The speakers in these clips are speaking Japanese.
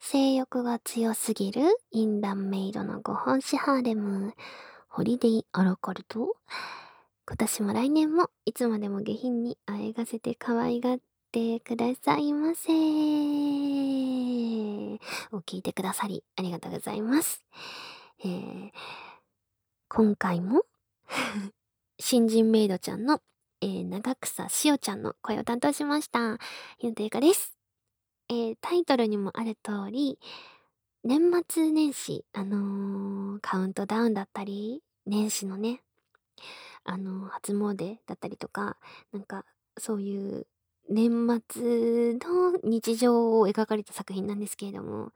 性欲が強すぎるインランメイドのご本師ハーレム、ホリデイアラカルト。今年も来年もいつまでも下品にあえがせて可愛がってくださいませ。を聞いてくださりありがとうございます。今回も新人メイドちゃんの、長草しおちゃんの声を担当しました。ひなとゆかです。タイトルにもある通り、年末年始、カウントダウンだったり、年始のね、初詣だったりとか、なんか、そういう年末の日常を描かれた作品なんですけれども、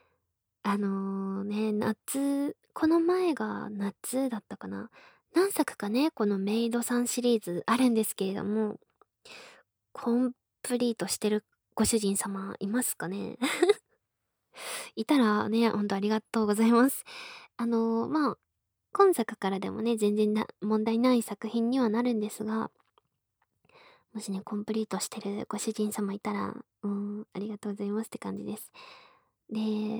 この前が夏だったかな。何作かね、このメイドさんシリーズあるんですけれども、コンプリートしてるご主人様いますかね？いたらね、ほんとありがとうございます。今作からでもね、全然問題ない作品にはなるんですが、もしね、コンプリートしてるご主人様いたら、ありがとうございますって感じです。で、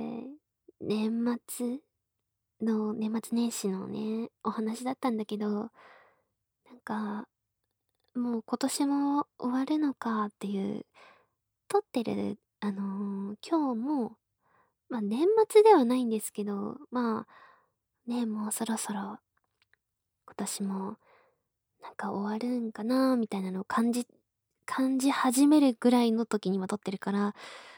年末年始のね、お話だったんだけど、なんか、もう今年も終わるのかっていう、撮ってる、今日も、年末ではないんですけど、ね、もうそろそろ今年もなんか終わるんかなみたいなのを感じ始めるぐらいの時に今撮ってるから、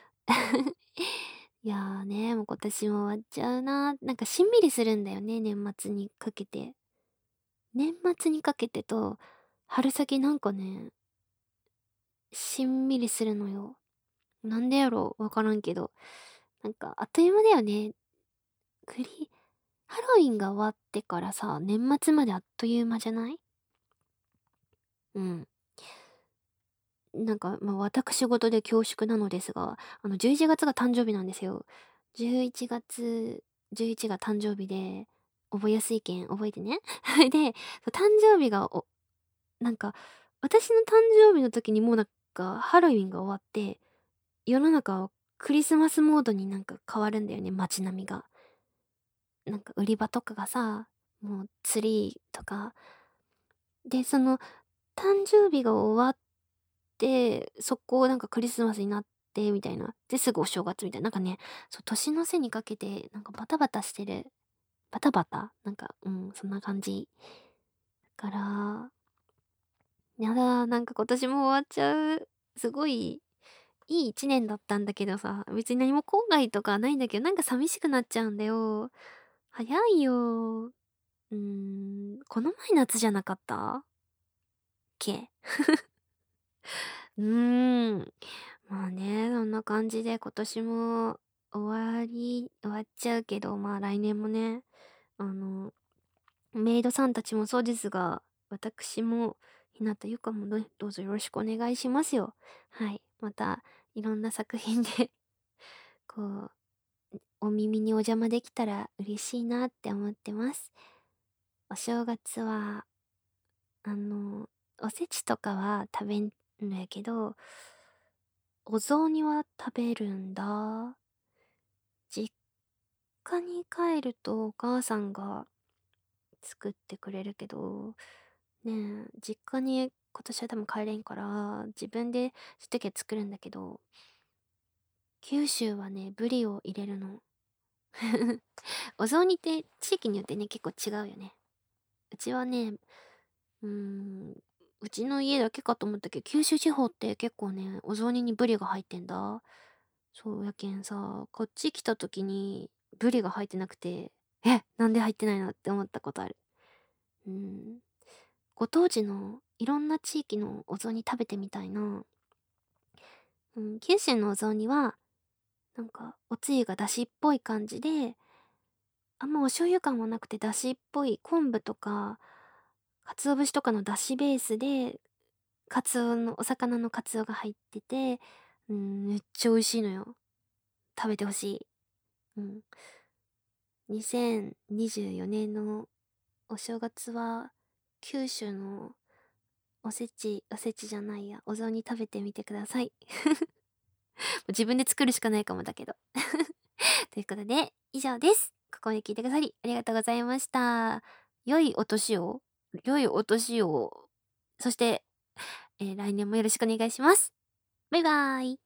いやーね、もう今年も終わっちゃうな。なんかしんみりするんだよね、年末にかけて。年末にかけてと、春先なんかね、しんみりするのよ。なんでやろうわからんけど。なんかあっという間だよね。クリハロウィンが終わってからさ、年末まであっという間じゃない？うん。なんか、私事で恐縮なのですが、11月が誕生日なんですよ。11月、11が誕生日で、覚えやすいけん覚えてね。で、誕生日がなんか、私の誕生日の時にもうなんか、ハロウィンが終わって、世の中はクリスマスモードになんか変わるんだよね、街並みが。なんか売り場とかがさ、もうツリーとか。で、その、誕生日が終わって、速攻なんかクリスマスになってみたいな。で、すぐお正月みたいな。なんかね、そう、年の瀬にかけて、なんかバタバタしてる。バタバタなんか、そんな感じ。だから、やだ、なんか今年も終わっちゃう。すごい、いい一年だったんだけどさ、別に何も後悔とかはないんだけど、なんか寂しくなっちゃうんだよ。早いよ。この前夏じゃなかったっけ？うーん。まあね、そんな感じで今年も終わっちゃうけど、来年もね、あの、メイドさんたちもそうですが、私も、ひなたゆかもね、どうぞよろしくお願いしますよ。はい。また、いろんな作品でこう、お耳にお邪魔できたら嬉しいなって思ってます。お正月は、あの、おせちとかは食べんのやけど、お雑煮は食べるんだ。実家に帰るとお母さんが作ってくれるけど、ねえ、実家に今年は多分帰れんから、自分でそういう時は作るんだけど、九州はね、ブリを入れるの。お雑煮って地域によってね、結構違うよね。うちはね、うーん、うちの家だけかと思ったけど、九州地方って結構ね、お雑煮にブリが入ってんだ。そうやけんさ、こっち来た時にブリが入ってなくて、なんで入ってないのって思ったことある。うん。ご当地のいろんな地域のお雑煮食べてみたいな。九州のお雑煮は、なんか、おつゆがだしっぽい感じで、あんまお醤油感はなくてだしっぽい昆布とか、鰹節とかのだしベースで、お魚のカツオが入ってて、めっちゃ美味しいのよ。食べてほしい。うん。2024年のお正月は、九州のおせちじゃないや、お雑煮食べてみてください。自分で作るしかないかもだけど。 ということで、以上です。ここまで聞いてくださりありがとうございました。良いお年を良いお年を。そして、来年もよろしくお願いします。バイバーイ。